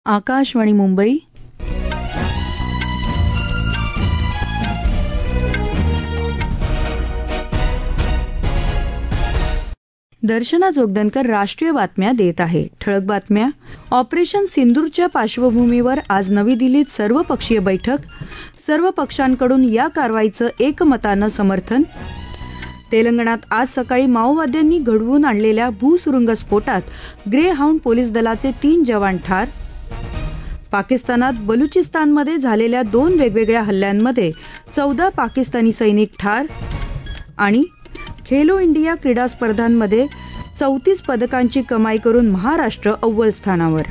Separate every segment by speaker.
Speaker 1: आकाशवाणी मुंबई. दर्शना जोगदनकर राष्ट्रीय बातम्या देत आहे. ठळक बातम्या. ऑपरेशन सिंदूरच्या पार्श्वभूमीवर आज नवी दिल्लीत सर्वपक्षीय बैठक. सर्व पक्षांकडून या कारवाईचं एकमतानं समर्थन. तेलंगणात आज सकाळी माओवाद्यांनी घडवून आणलेल्या भूसुरुंगस्फोटात ग्रे हाऊंड पोलीस दलाचे 3 जवान ठार. पाकिस्तानात बलुचिस्तानमध्ये झालेल्या 2 वेगवेगळ्या हल्ल्यांमध्ये 14 पाकिस्तानी सैनिक ठार. आणि खेलो इंडिया क्रीडा स्पर्धांमध्ये 34 पदकांची कमाई करून महाराष्ट्र अव्वल स्थानावर.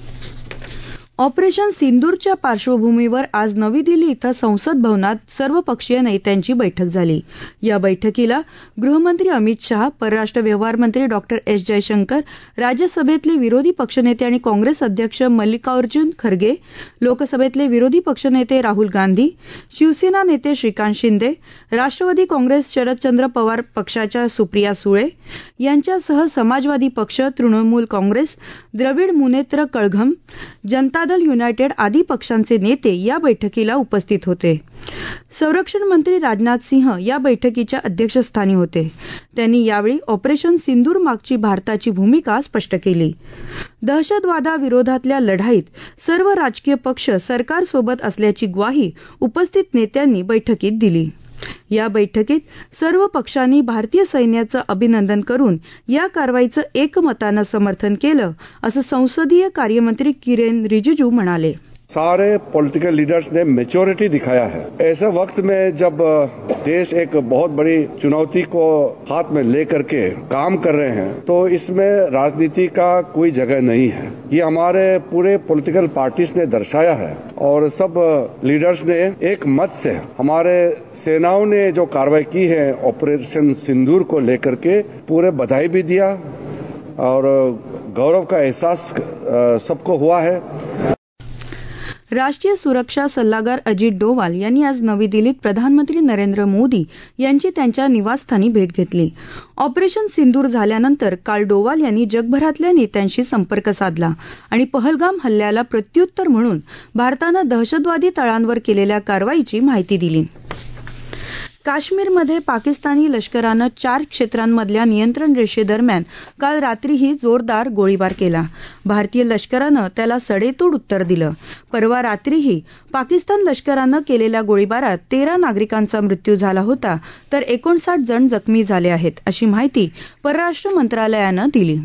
Speaker 1: ऑपरेशन सिंदूरच्या पार्श्वभूमीवर आज नवी दिल्ली इथं संसद भवनात सर्वपक्षीय नेत्यांची बैठक झाली. या बैठकीला गृहमंत्री अमित शहा, परराष्ट्र व्यवहार मंत्री डॉक्टर एस जयशंकर, राज्यसभेतले विरोधी पक्षनेते आणि काँग्रेस अध्यक्ष मल्लिकार्जुन खरगे, लोकसभेतले विरोधी पक्षनेते राहुल गांधी, शिवसेना नेते श्रीकांत शिंदे, राष्ट्रवादी काँग्रेस शरदचंद्र पवार पक्षाच्या सुप्रिया सुळे यांच्यासह समाजवादी पक्ष, तृणमूल काँग्रेस, द्रविड मुनेत्र कळघम, जनता दल युनायटेड आदी पक्षांचे नेते या बैठकीला उपस्थित होते. संरक्षण मंत्री राजनाथ सिंह या बैठकीच्या अध्यक्षस्थानी होते. त्यांनी यावेळी ऑपरेशन सिंदूर मागची भारताची भूमिका स्पष्ट केली. दहशतवादाविरोधातल्या लढाईत सर्व राजकीय पक्ष सरकारसोबत असल्याची ग्वाही उपस्थित नेत्यांनी बैठकीत दिली. या बैठकीत सर्व पक्षांनी भारतीय सैन्याचं अभिनंदन करून या कारवाईचं एकमतानं समर्थन केलं, असं संसदीय कार्यमंत्री किरेन रिजिजू म्हणाले.
Speaker 2: सारे पॉलिटिकल लीडर्स ने मैच्योरिटी दिखाया है. ऐसे वक्त में जब देश एक बहुत बड़ी चुनौती को हाथ में लेकर के काम कर रहे हैं, तो इसमें राजनीति का कोई जगह नहीं है. ये हमारे पूरे पॉलिटिकल पार्टीज ने दर्शाया है और सब लीडर्स ने एक मत से हमारे सेनाओं ने जो कार्रवाई की है ऑपरेशन सिंदूर को लेकर के पूरे बधाई भी दिया और गौरव का एहसास सबको हुआ है.
Speaker 1: राष्ट्रीय सुरक्षा सल्लागार अजित डोवाल यांनी आज नवी दिल्लीत प्रधानमंत्री नरेंद्र मोदी यांची त्यांच्या निवासस्थानी भेट घेतली. ऑपरेशन सिंदूर झाल्यानंतर काल डोवाल यांनी जगभरातल्या नेत्यांशी संपर्क साधला आणि पहलगाम हल्ल्याला प्रत्युत्तर म्हणून भारतानं दहशतवादी तळांवर केलेल्या कारवाईची माहिती दिली. काश्मीरमध्ये पाकिस्तानी लष्करानं 4 क्षेत्रांमधल्या नियंत्रण रेषेदरम्यान काल रात्रीही जोरदार गोळीबार केला. भारतीय लष्करानं त्याला सडेतोड उत्तर दिलं. परवा रात्रीही पाकिस्तान लष्करानं केलेल्या गोळीबारात 13 नागरिकांचा मृत्यू झाला होता, तर 59 जण जखमी झाले आहेत, अशी माहिती परराष्ट्र मंत्रालयानं दिली.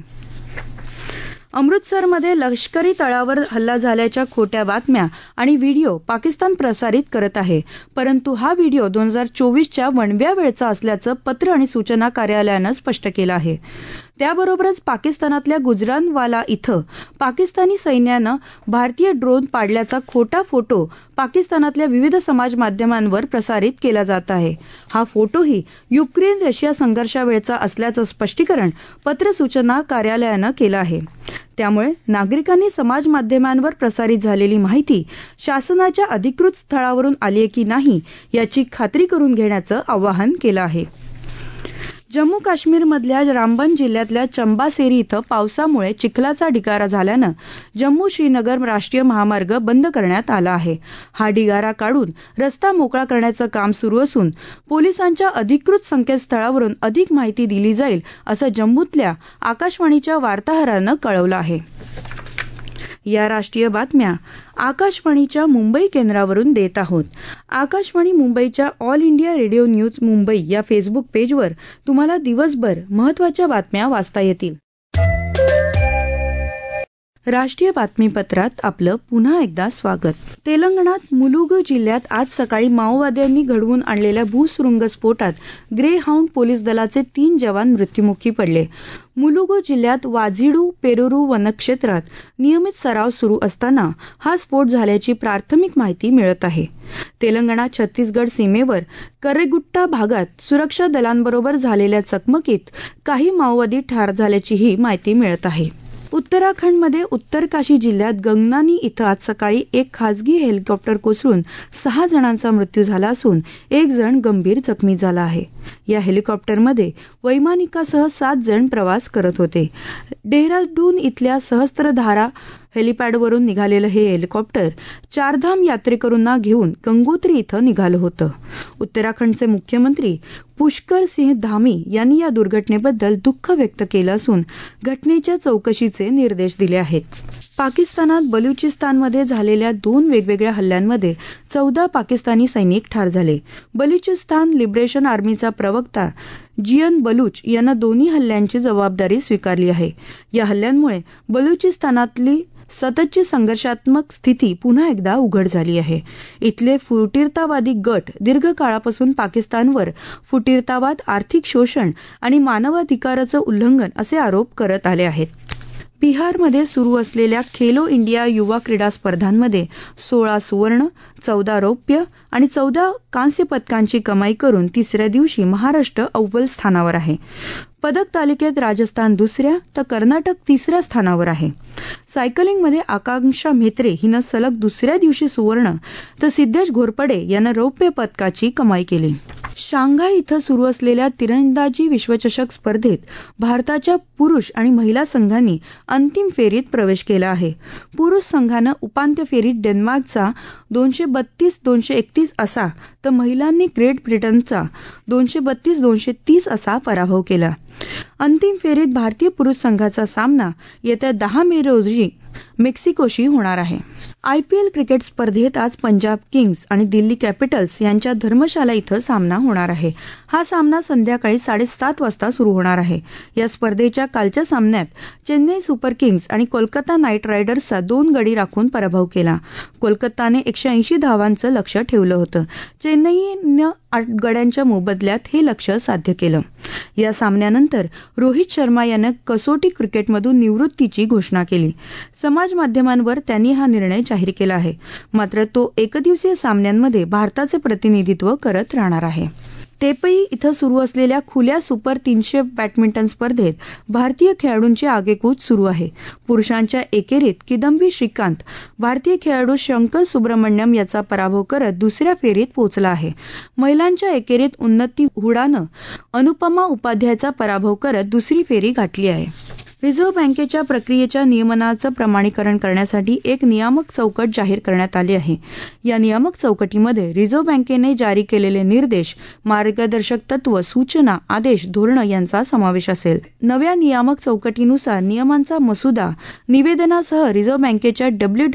Speaker 1: अमृतसरमध्ये लष्करी तळावर हल्ला झाल्याच्या खोट्या बातम्या आणि व्हिडिओ पाकिस्तान प्रसारित करत आहे. परंतु हा व्हिडिओ 2024च्या वणव्या वेळचा असल्याचं पत्र आणि सूचना कार्यालयानं स्पष्ट केलं आहे. त्याबरोबरच पाकिस्तानातल्या गुजरानवाला इथं पाकिस्तानी सैन्यानं भारतीय ड्रोन पाडल्याचा खोटा फोटो पाकिस्तानातल्या विविध समाज माध्यमांवर प्रसारित केला जात आहे. हा फोटोही युक्रेन रशिया संघर्षावेळचा असल्याचं स्पष्टीकरण पत्र सूचना कार्यालयानं केलं आहे. त्यामुळे नागरिकांनी समाज माध्यमांवर प्रसारित झालेली माहिती शासनाच्या अधिकृत स्थळावरून आली की नाही याची खात्री करून घेण्याचं आवाहन केलं आहे. जम्मू काश्मीरमधल्या रामबन जिल्ह्यातल्या चंबासेरी इथं पावसामुळे चिखलाचा ढिगारा झाल्यानं जम्मू श्रीनगर राष्ट्रीय महामार्ग बंद करण्यात आला आहे. हा ढिगारा काढून रस्ता मोकळा करण्याचं काम सुरू असून पोलिसांच्या अधिकृत संकेतस्थळावरून अधिक माहिती दिली जाईल, असं जम्मूतल्या आकाशवाणीच्या वार्ताहरानं कळवलं आहे. या राष्ट्रीय बातम्या आकाशवाणीच्या मुंबई केंद्रावरून देत आहोत. आकाशवाणी मुंबईच्या All India Radio News Mumbai या फेसबुक पेजवर तुम्हाला दिवसभर महत्त्वाच्या बातम्या वाचता येतील. राष्ट्रीय बातमीपत्रात आपलं पुन्हा एकदा स्वागत. तेलंगणात मुलुगू जिल्ह्यात आज सकाळी माओवाद्यांनी घडवून आणलेल्या भूसुरुंगस्फोटात ग्रे हाऊंड पोलीस दलाचे 3 जवान मृत्युमुखी पडले. मुलुगू जिल्ह्यात वाझिडू पेरुरू वनक्षेत्रात नियमित सराव सुरू असताना हा स्फोट झाल्याची प्राथमिक माहिती मिळत आहे. तेलंगणा छत्तीसगड सीमेवर करेगुट्टा भागात सुरक्षा दलांबरोबर झालेल्या चकमकीत काही माओवादी ठार झाल्याचीही माहिती मिळत आहे. उत्तराखंडमध्ये उत्तरकाशी जिल्ह्यात गंगनानी इथं आज सकाळी एक खासगी हेलिकॉप्टर कोसळून 6 जणांचा मृत्यू झाला असून 1 जण गंभीर जखमी झाला आहे. या हेलिकॉप्टरमध्ये वैमानिकासह 7 जण प्रवास करत होते. डेहराडून इथल्या सहस्त्रधारा हेलिपॅडवरून निघालेलं हे हेलिकॉप्टर चारधाम यात्रेकरूंना घेऊन गंगोत्री इथं निघालं होतं. उत्तराखंडचे मुख्यमंत्री पुष्कर सिंह धामी यांनी या दुर्घटनेबद्दल दुःख व्यक्त केलं असून घटनेच्या चौकशीचे निर्देश दिले आहेत. पाकिस्तानात बलुचिस्तानमध्ये झालेल्या 2 वेगवेगळ्या हल्ल्यांमध्ये 14 पाकिस्तानी सैनिक ठार झाले. बलुचिस्तान लिबरेशन आर्मीचा प्रवक्ता जियन बलूच यानं दोन्ही हल्ल्यांची जबाबदारी स्वीकारली आहे. या हल्ल्यांमुळे बलुचिस्तानातली सततची संघर्षात्मक स्थिती पुन्हा एकदा उघड झाली आहे. इथले फुटीरतावादी गट दीर्घकाळापासून पाकिस्तानवर फुटीरतावाद, आर्थिक शोषण आणि मानवाधिकाराचं उल्लंघन असे आरोप करत आले आहेत. बिहारमध्ये सुरू असलेल्या खेलो इंडिया युवा क्रीडा स्पर्धांमध्ये 16 सुवर्ण, 14 रौप्य आणि 14 कांस्य पदकांची कमाई करून तिसऱ्या दिवशी महाराष्ट्र अव्वल स्थानावर आहे. पदक तालिकेत राजस्थान दुसऱ्या तर कर्नाटक तिसऱ्या स्थानावर आहे. सायकलिंगमध्ये आकांक्षा म्हेत्रे हिनं सलग दुसऱ्या दिवशी सुवर्ण तर सिद्धेश घोरपडे यानं रौप्य पदकाची कमाई केली. शांघाय इथं सुरू असलेल्या तिरंदाजी विश्वचषक स्पर्धेत भारताच्या पुरुष आणि महिला संघांनी अंतिम फेरीत प्रवेश केला आहे. पुरुष संघानं उपांत्य फेरीत डेन्मार्कचा 232-231 असा तर महिलांनी ग्रेट ब्रिटनचा 232-230 असा पराभव केला. अंतिम फेरीत भारतीय पुरुष संघाचा सामना येत्या 10 मे रोजी मेक्सिकोशी होणार आहे. IPL क्रिकेट स्पर्धेत आज पंजाब किंग्स आणि दिल्ली कॅपिटल्स यांच्या धर्मशाला इथं सामना होणार आहे. हा सामना संध्याकाळी 7:30 वाजता सुरू होणार आहे. या स्पर्धेच्या कालच्या सामन्यात चेन्नई सुपर किंग्स आणि कोलकाता नाईट रायडर्सचा 2 गडी राखून पराभव केला. कोलकाताने 180 धावांचं लक्ष्य ठेवलं होतं. चेन्नईनं 8 गड्यांच्या मोबदल्यात हे लक्ष्य साध्य केलं. या सामन्यानंतर रोहित शर्मा यानं कसोटी क्रिकेटमधून निवृत्तीची घोषणा केली. समाज माध्यमांवर त्यांनी हा निर्णय जाहीर केला आहे. मात्र तो एकदिवसीय सामन्यांमध्ये भारताचे प्रतिनिधित्व करत राहणार आहे. तेपई इथं सुरू असलेल्या खुल्या सुपर 300 बॅडमिंटन स्पर्धेत भारतीय खेळाडूंची आगेकूच सुरू आहे. पुरुषांच्या एकेरीत किदंबी श्रीकांत भारतीय खेळाडू शंकर सुब्रमण्यम याचा पराभव करत दुसऱ्या फेरीत पोहोचला आहे. महिलांच्या एकेरीत उन्नती हुडानं अनुपमा उपाध्यायचा पराभव करत दुसरी फेरी गाठली आहे. रिझर्व्ह बँकेच्या प्रक्रियेच्या नियमनाचं प्रमाणीकरण करण्यासाठी एक नियामक चौकट जाहीर करण्यात आली आहे. या नियामक चौकटीमध्ये रिझर्व्ह बँकेने जारी केलेले निर्देश, मार्गदर्शक तत्व, सूचना, आदेश, धोरणं यांचा समावेश असेल. नव्या नियामक चौकटीनुसार नियमांचा मसुदा निवेदनासह रिझर्व्ह बँकेच्या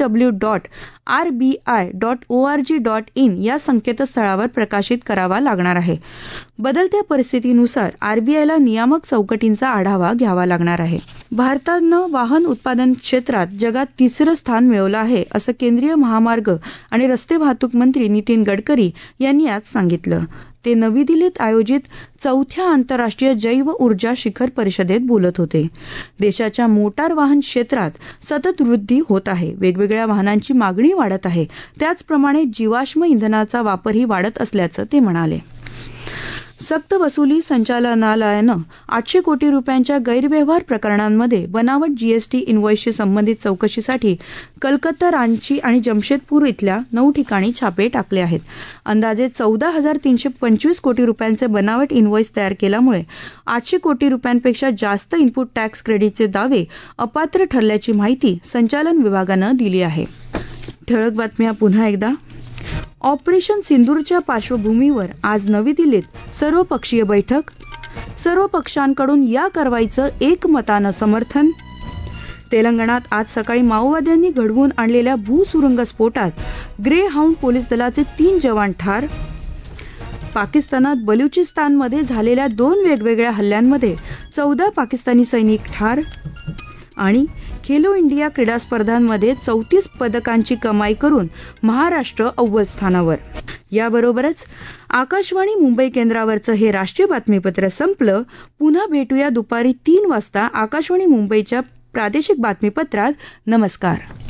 Speaker 1: www.rbi.org.in या संकेतस्थळावर प्रकाशित करावा लागणार आहे. बदलत्या परिस्थितीनुसार आरबीआयला नियामक चौकटींचा आढावा घ्यावा लागणार आहे. भारतानं वाहन उत्पादन क्षेत्रात जगात 3रं स्थान मिळवलं आहे, असं केंद्रीय महामार्ग आणि रस्ते वाहतूक मंत्री नितीन गडकरी यांनी आज सांगितलं. ते नवी दिल्लीत आयोजित 4थ्या आंतरराष्ट्रीय जैव ऊर्जा शिखर परिषदेत बोलत होते. देशाच्या मोटार वाहन क्षेत्रात सतत वृद्धी होत आहे. वेगवेगळ्या वाहनांची मागणी वाढत आहे. त्याचप्रमाणे जीवाश्म इंधनाचा वापरही वाढत असल्याचं ते म्हणाले. सक्तवसुली संचालनालयानं 800 कोटी रुपयांच्या गैरव्यवहार प्रकरणांमध्ये बनावट जीएसटी इनव्हॉइसशी संबंधित चौकशीसाठी कलकत्ता, रांची आणि जमशेदपूर इथल्या 9 ठिकाणी छापे टाकले आहेत. अंदाजे 14,325 कोटी रुपयांचे बनावट इनव्हॉइस तयार केल्यामुळे 800 कोटी रुपयांपेक्षा जास्त इनपुट टॅक्स क्रेडिटचे दावे अपात्र ठरल्याची माहिती संचालन विभागानं दिली आहे. ठळक बातम्या पुन्हा एकदा. ऑपरेशन सिंदूरच्या पार्श्वभूमीवर आज नवी दिल्लीत सर्वपक्षीय बैठक. सर्व पक्षांकडून या कारवाईचं एकमतानं समर्थन. तेलंगणात आज सकाळी माओवाद्यांनी घडवून आणलेल्या भूसुरुंग स्फोटात ग्रे हाऊंड पोलीस दलाचे 3 जवान ठार. पाकिस्तानात बलुचिस्तानमध्ये झालेल्या 2 वेगवेगळ्या हल्ल्यांमध्ये 14 पाकिस्तानी सैनिक ठार. आणि खेलो इंडिया क्रीडा स्पर्धांमध्ये 34 पदकांची कमाई करून महाराष्ट्र अव्वल स्थानावर. याबरोबरच आकाशवाणी मुंबई केंद्रावरचं हे राष्ट्रीय बातमीपत्र संपलं. पुन्हा भेटूया दुपारी 3 वाजता आकाशवाणी मुंबईच्या प्रादेशिक बातमीपत्रात. नमस्कार.